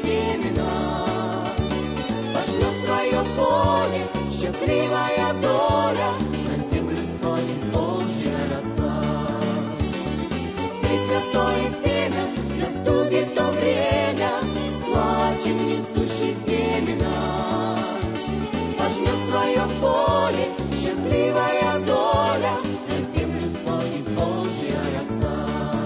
семена. Пожнет свое поле счастливая доля, на землю сходит Божья роса. Сей святое семя, наступит то время, с плачем несущий семена. Пожнет свое поле счастливая доля, на землю сходит Божья роса.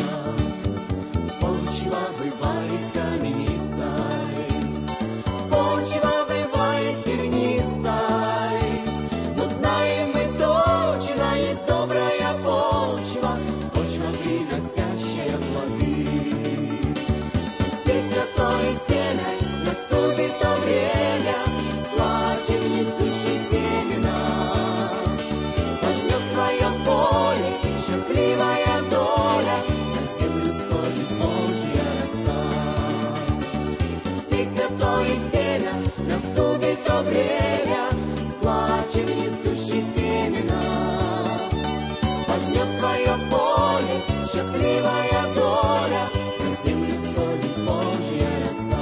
Почва бывает каменистой, почва бывает тернистой, но знаем мы точно, есть добрая почва, почва, приносящая плоды. Сей святое семя, наступит то время, с плачем несущий семена. Пожнет свое поле счастливая доля, на землю сходит Божья роса. Сей святое семя, наступит то время, с плачем несущий семена. Пожнет свое поле счастливая доля, на землю сходит Божья роса.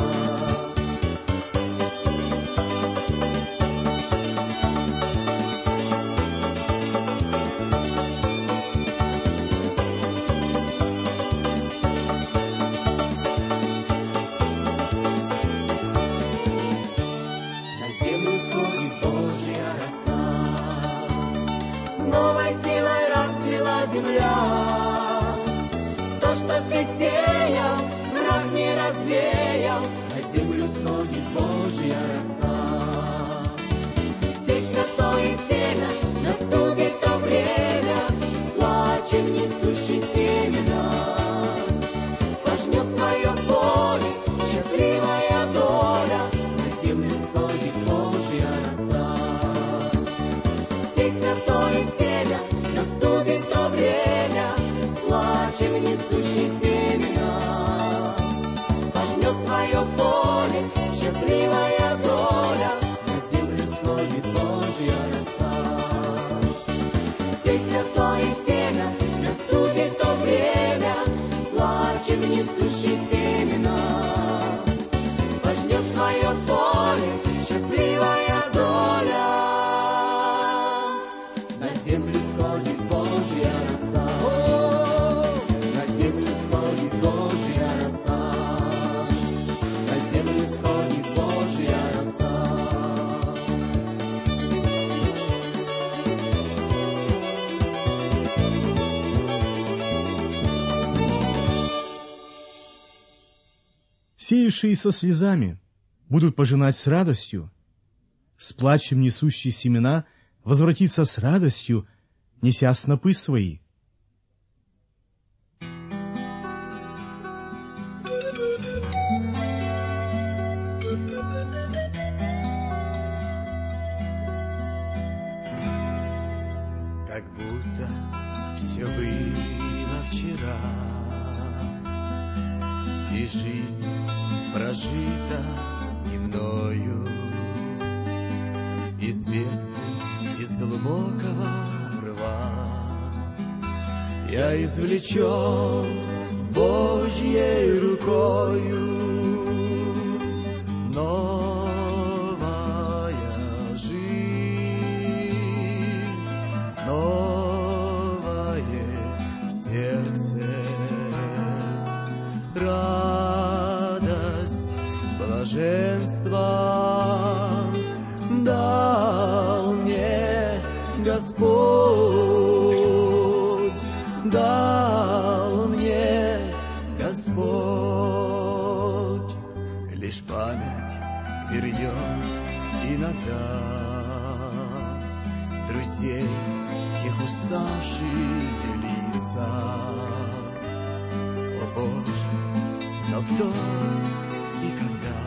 На землю сходит Божья роса, с новой силой расцвела земля. То, что ты сеял, враг не развеял, на землю сходит Божья роса. Сей святое семя, наступит то время, с плачем несущий семена. Пожнет свое поле счастливая доля, на землю сходит Божья роса. Сей святое семя, наступит то время, с плачем несущий семена. Пожнет свое поле счастливая доля, на землю сходит Божья роса. Сей святое семя, наступит то время, с плачем несущий семена. Пожнет свое поле счастливая доля, на землю сходит Божья роса. На землю сходит Божья роса, на землю сходит Божья роса. Сеявшие со слезами будут пожинать с радостью, с плачем несущие семена возвратиться с радостью, неся снопы свои. Как будто все было вчера, и жизнь прожита не мною. Из бездны, из глубокого рва я извлечен Божьей рукою. Новая жизнь, новое сердце, радость, блаженство дал мне Господь, дал мне Господь. Лишь память вернет иногда друзей, их уставшие лица. О Боже, но кто и когда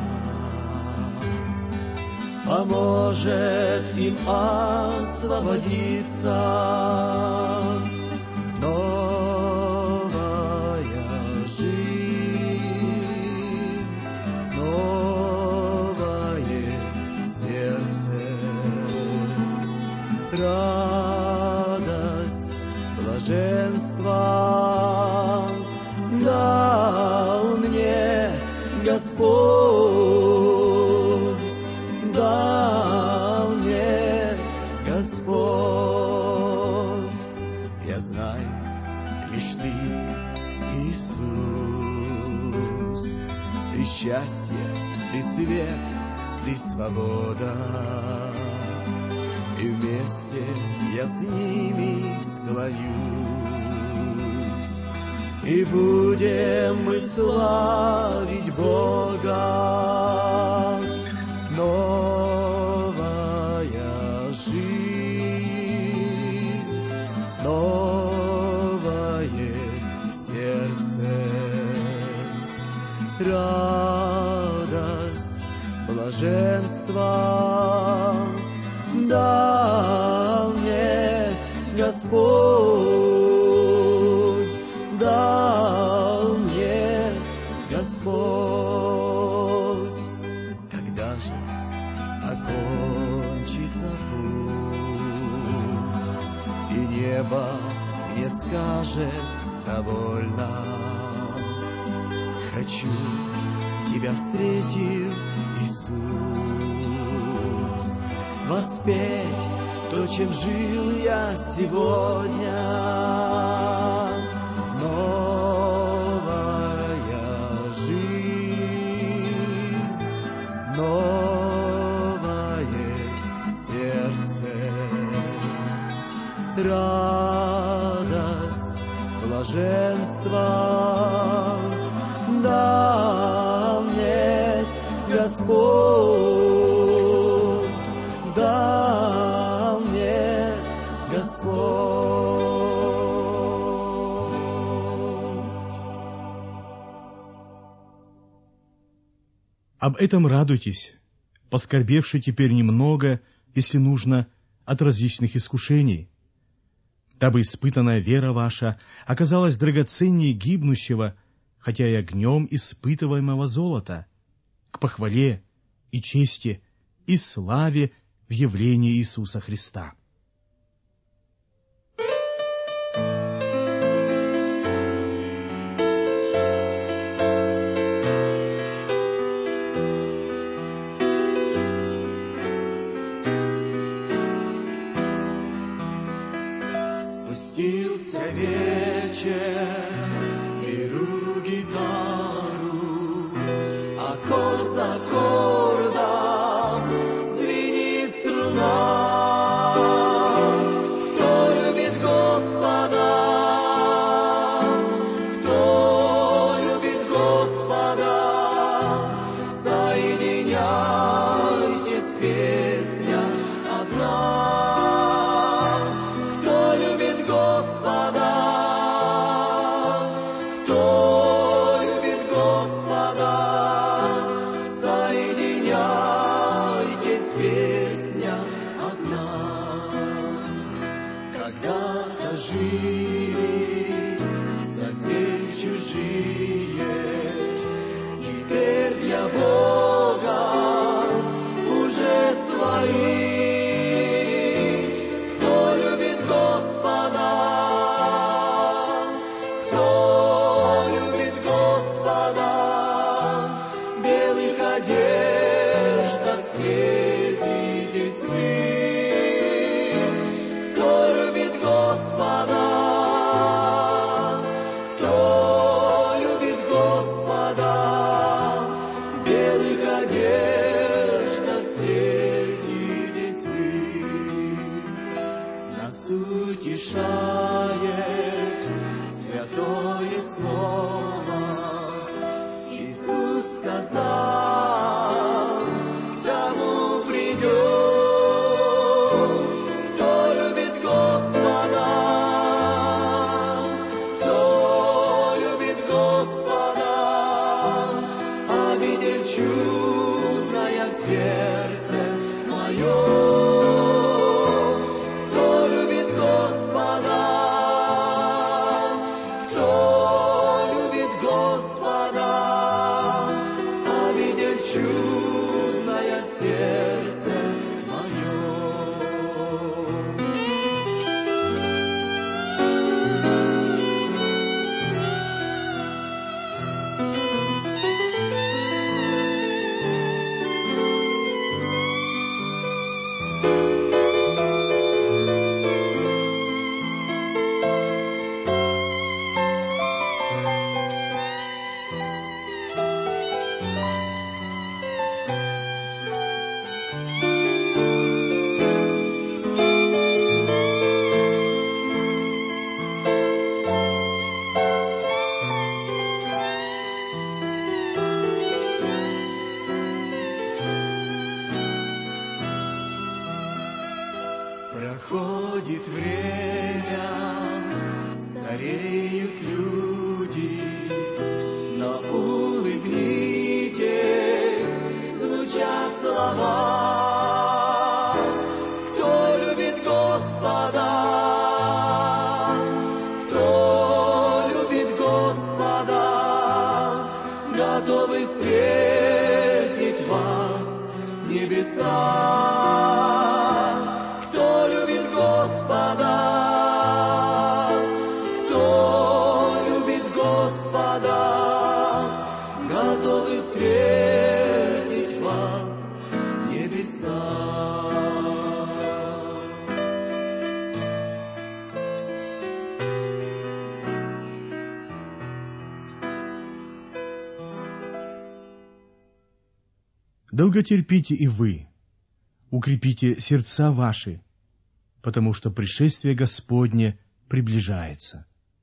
поможет им освободиться? Новая жизнь, новое сердце, радость, блаженство дал мне Господь. свет, ты свобода. И вместе я с ними склонюсь, и будем мы славить Бога. Новая жизнь, новое сердце, радость, блаженство дал мне Господь, дал мне Господь. Когда же окончится путь, и небо мне скажет довольно, хочу тебя встретить, Иисус, воспеть то, чем жил я сегодня. Новая жизнь, новое сердце, радость, блаженство дал мне Господь, дал мне Господь. Об этом радуйтесь, поскорбевши теперь немного, если нужно, от различных искушений, дабы испытанная вера ваша оказалась драгоценнее гибнущего, хотя и огнем испытываемого золота, к похвале и чести и славе в явлении Иисуса Христа. Спустился вечер, беру гитару, аккорд за аккордом звенит струна. Кто любит Господа, кто любит Господа, соединяйтесь, песня одна. Кто любит Господа, кто любит Господа, соединяйтесь, песня одна. Когда-то жили совсем чужие, теперь для Бога уже свои. Кто любит Господа, кто любит Господа, в белых одеждах встретитесь вы. Кто любит Господа, кто любит Господа, в белых одеждах встретитесь вы. Нас утешает святое слово. Иисус сказал, к тому придет, кто любит Господа, кто любит Господа, обитель чудная в сердце моем. Кто любит Господа, кто любит Господа, обитель чудная в сердце моем. Проходит время, стареют люди, но улыбнитесь, звучат слова. Кто любит Господа, готовы встретить вас небеса. Готовы встретить вас небеса. Долготерпите и вы, укрепите сердца ваши, потому что пришествие Господне приближается.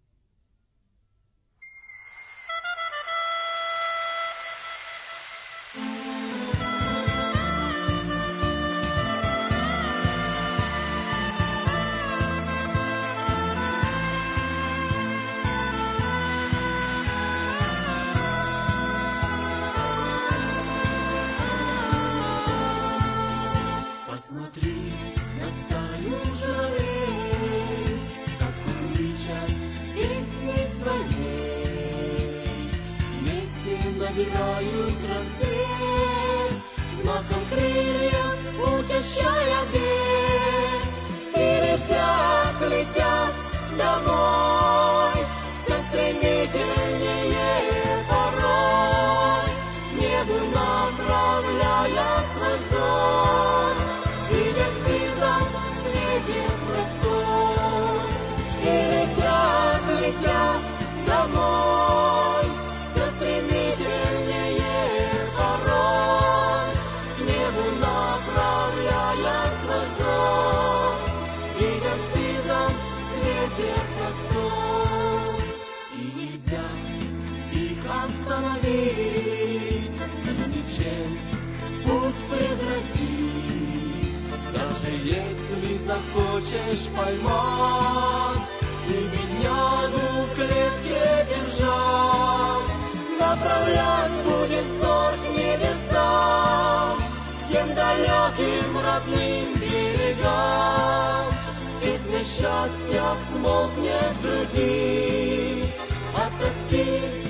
Посмотри на стаю журавлей, как кричат песни своей. Вместе набирают разгрев, махом крыльев учащая бег. И летят домой, все стремительнее порой, небу направляя свой взор. Летят домой, все стремительнее порой, к небу направляя свой взор, и Господом светит Христос. И нельзя их остановить, ничем путь преградить, даже если захочешь поймать и беднягу в клетке держать, направлять будет взор к небесам, тем далеким родным берегам. Песня счастья смолкнет в груди от тоски.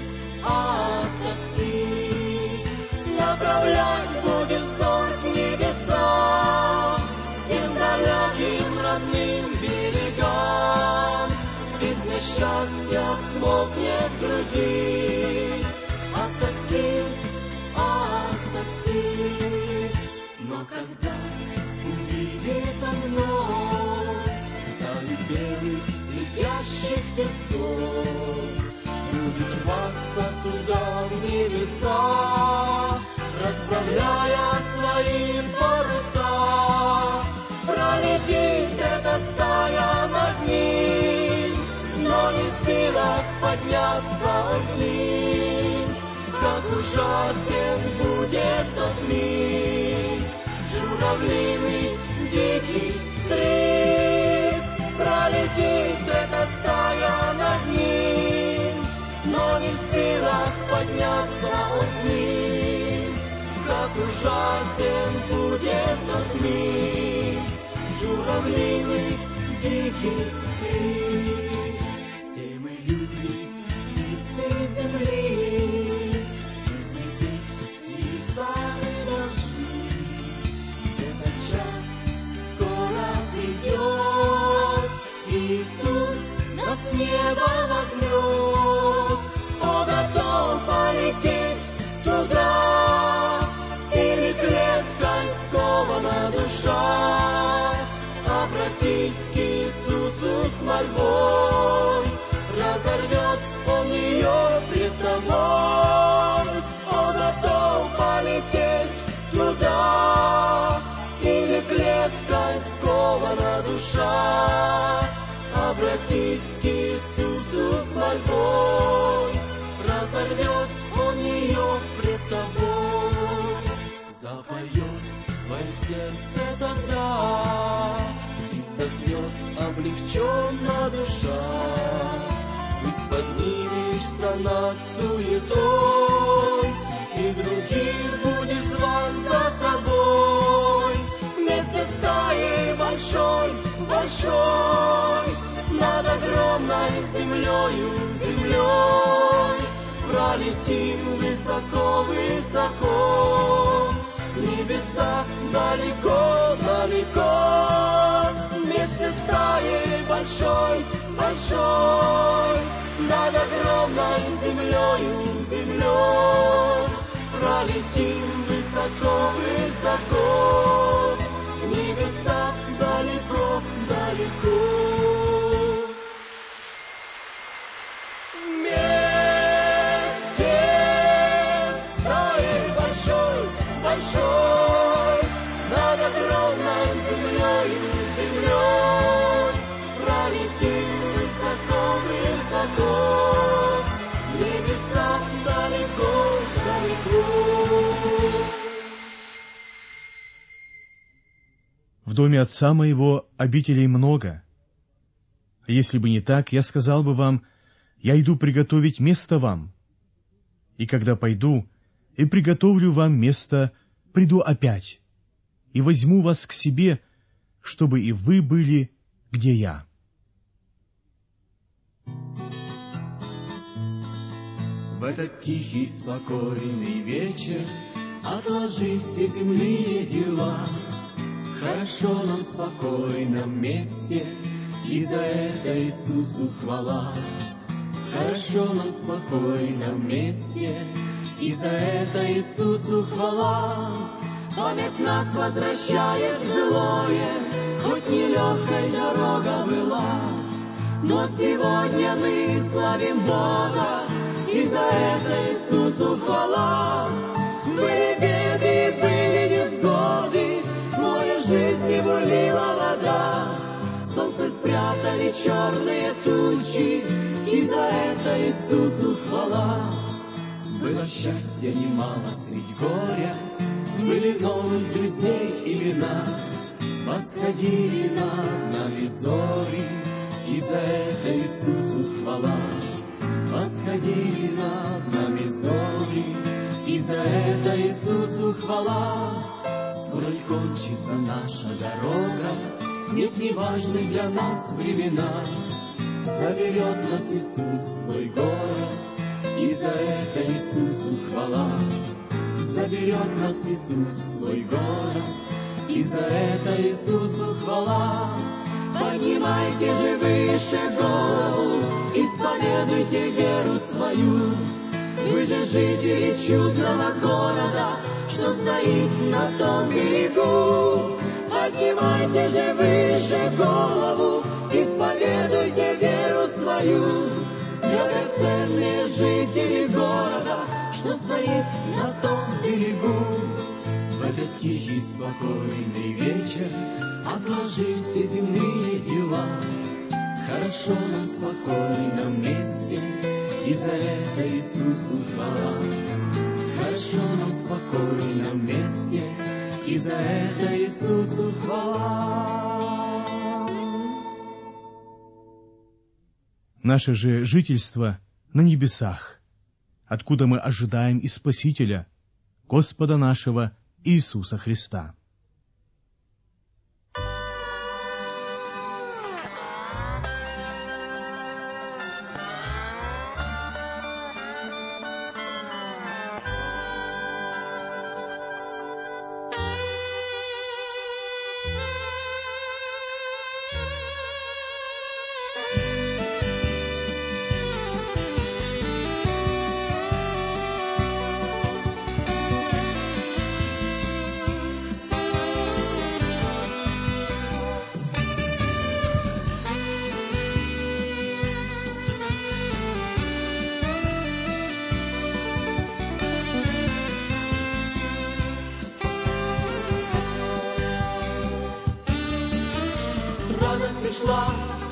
Направлять будет взор к небесам, тем далеким родным берегам. Песня счастья смолкнет в груди от тоски. Но когда увидит он вновь стаю белых летящих песцов, будет рваться туда в небеса, расправляя свои паруса. Пролетит эта стая над ним, но не в силах подняться он к ним. Как ужасен будет тот миг, журавлиный дикий крик. Пролетит эта стая над ним, но не в силах подняться он к ним. Как ужасен будет тот миг, журавлиный дикий крик. Все мы люди, птицы земли, взлететь небеса мы должны. Этот час скоро придет, Иисус нас с неба возьмет. О, готов полететь туда, или клеткой скована душа, обратись к Иисусу с мольбой, разорвет он ее пред тобой. Он готов полететь туда, пройдет в твоем сердце тогда, и вздохнет облегченно душа. Ты поднимешься над суетой, и других будешь звать за собой. Вместе с стаей большой, большой, над огромной землею, землей, пролетим высоко, высоко, в небеса далеко, далеко. Вместе с стаей большой, большой, над огромной землею, землей, пролетим высоко, высоко, в небеса далеко, далеко. Большой, над огромной землей, землей, пролетим высоко, высоко, в небеса далеко, далеко. В доме отца моего обителей много. Если бы не так, я сказал бы вам, я иду приготовить место вам. И когда пойду и приготовлю вам место, приду опять и возьму вас к себе, чтобы и вы были, где я. В этот тихий, спокойный вечер отложи все земные дела. Хорошо нам в спокойном месте, и за это Иисусу хвала. Хорошо нам в спокойном месте, и за это Иисусу хвала. Память нас возвращает в былое, хоть нелегкой дорога была. Но сегодня мы славим Бога, и за это Иисусу хвала. Были беды, были невзгоды, в море жизни бурлила вода. Солнце спрятали черные тучи, и за это Иисусу хвала. Было счастья немало средь горя, были новых друзей и вина. Восходили над нами зори, и за это Иисусу хвала. Восходили над нами зори, и за это Иисусу хвала. Скоро кончится наша дорога, нет неважных для нас времена. Заберет нас Иисус в свой город, и за это Иисусу хвала. Заберет нас Иисус в свой город, и за это Иисусу хвала. Поднимайте же выше голову, исповедуйте веру свою. Вы же жители чудного города, что стоит на том берегу. Поднимайте же выше голову, исповедуйте веру свою. Драгоценные жители города, что стоит на том берегу. В этот тихий, спокойный вечер отложи все земные дела. Хорошо нам в спокойном месте, и за это Иисусу хвала. Хорошо нам в спокойном месте, и за это Иисусу хвала. Наше же жительство на небесах, откуда мы ожидаем и Спасителя, Господа нашего Иисуса Христа. Пришла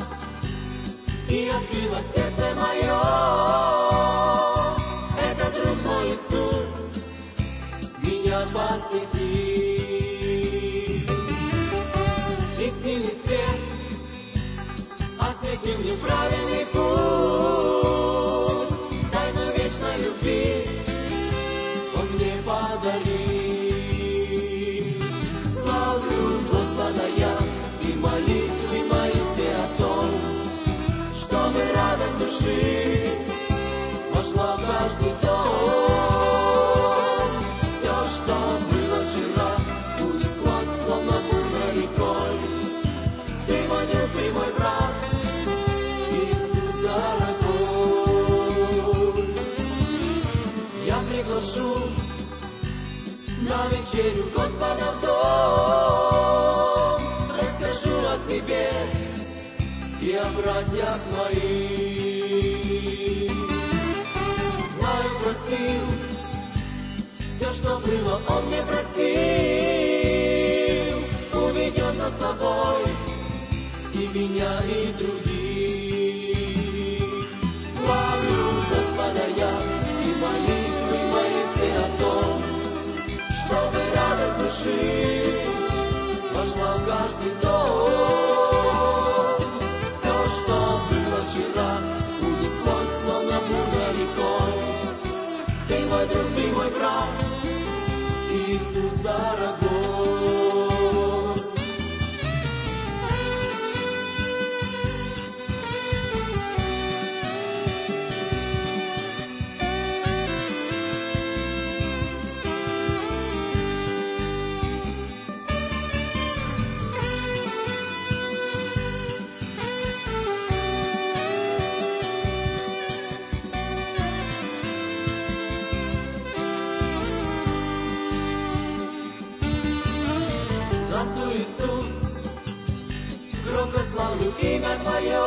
и открыла сердце мое. Это друг мой Иисус меня посетил. верю Господа в дом, расскажу о себе и о братьях моих. Знаю, простил, все, что было, Он мне простил, уведет за собой и меня, и других. Славлю Господа я, и молитвы мои все о том, чтобы радость души вошла в каждый дом. Все, что было вчера, унеслось, словно бурной рекой. Ты мой друг, ты мой брат, Иисус дорогой. Здравствуй, Иисус, громко славлю имя Твое,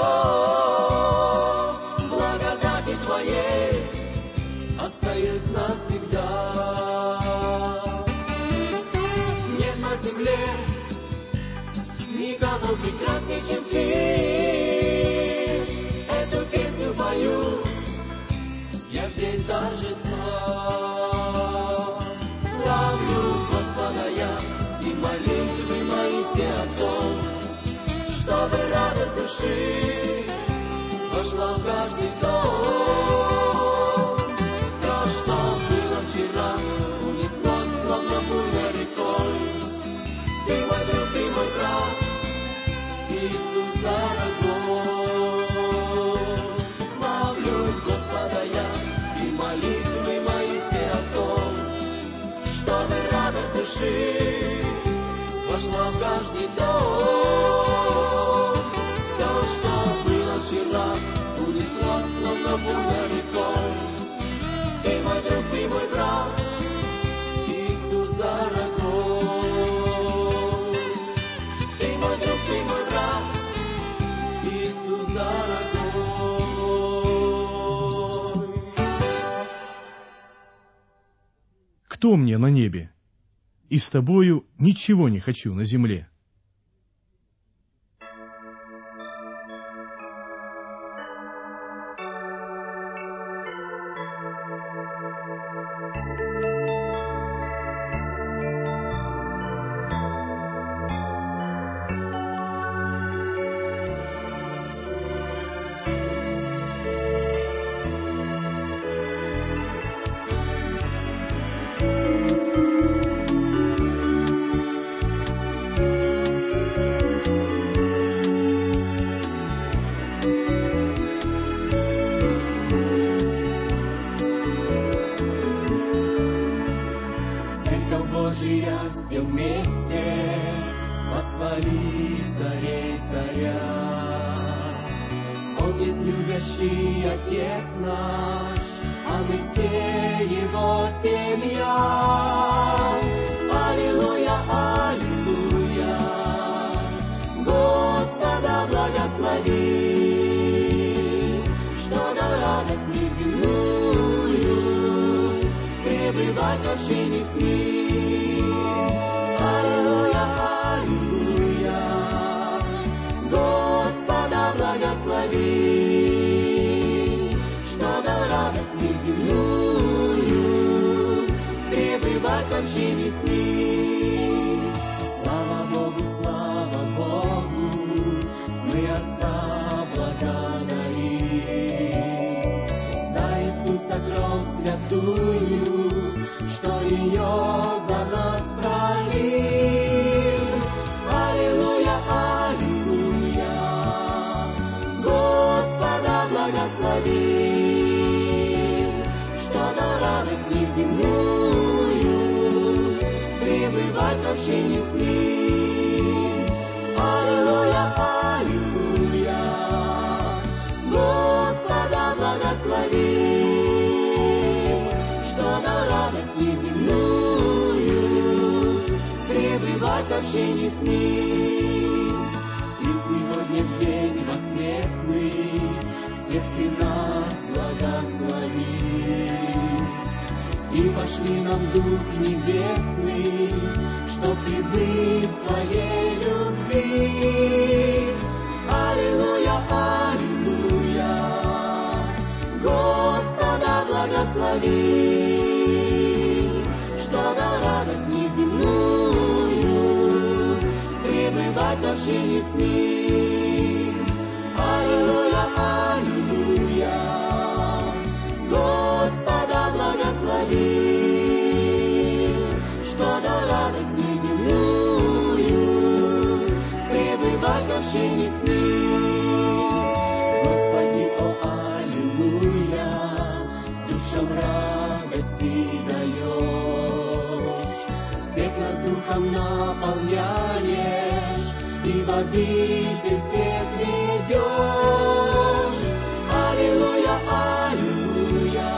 благодати Твоей остаюсь навсегда. Нет на земле никого прекрасней, чем Ты. Эту песню пою я в день торжества. Славлю Господа я, и молитвы мои все о том, чтобы радость души вошла в каждый дом. Все, что было вчера, унеслось, словно бурной рекой. Ты мой друг, ты мой брат, Иисус дорогой. Славлю Господа я, и молитвы мои все о том, чтобы радость души вошла в каждый дом. Все, что было вчера, унеслось, словно бурной рекой. Ты мой друг, ты мой брат, Иисус дорогой. Ты мой друг, ты мой брат, Иисус дорогой. Кто мне на небе? И с тобою ничего не хочу на земле. Божия все вместе восхвалит царей царя. Он есть любящий Отец наш, а мы все Его семья. Аллилуйя, аллилуйя, Господа благослови, что дал радость неземную, пребывать в общении с Ним. Аллилуйя, аллилуйя, Господа благослови, что дал радость неземную, пребывать в общении с Ним. Слава Богу, мы Отца благодарим за Иисуса кровь святую, что ее общении с Ним. И сегодня в день воскресный всех Ты нас благослови. И пошли нам Дух Небесный, чтоб прибыть в Твоей любви. Аллилуйя, аллилуйя, Господа благослови, что да радость неземную пребывать в общении с Ним. Аллилуйя, аллилуйя, Господа благослови, что да радость неземную пребывать в общении с Ним. Господи, о аллилуйя, душам радость Ты даешь, всех нас Духом наполняешь и в обитель всех ведешь. Аллилуйя, аллилуйя,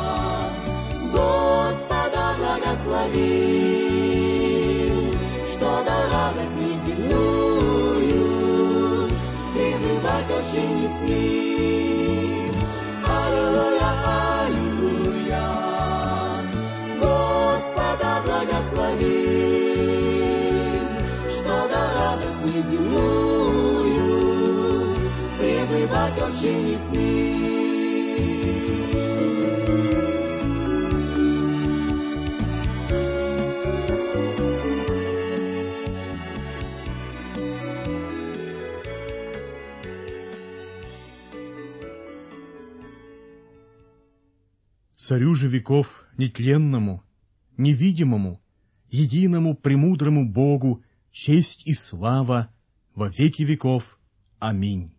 Господа благослови, что да радость неземную пребывать в общении с Ним. Аллилуйя, аллилуйя, Господа благослови, что да радость неземную пребывать в общении с Ним. Царю же веков нетленному, невидимому, единому премудрому Богу честь и слава во веки веков. Аминь.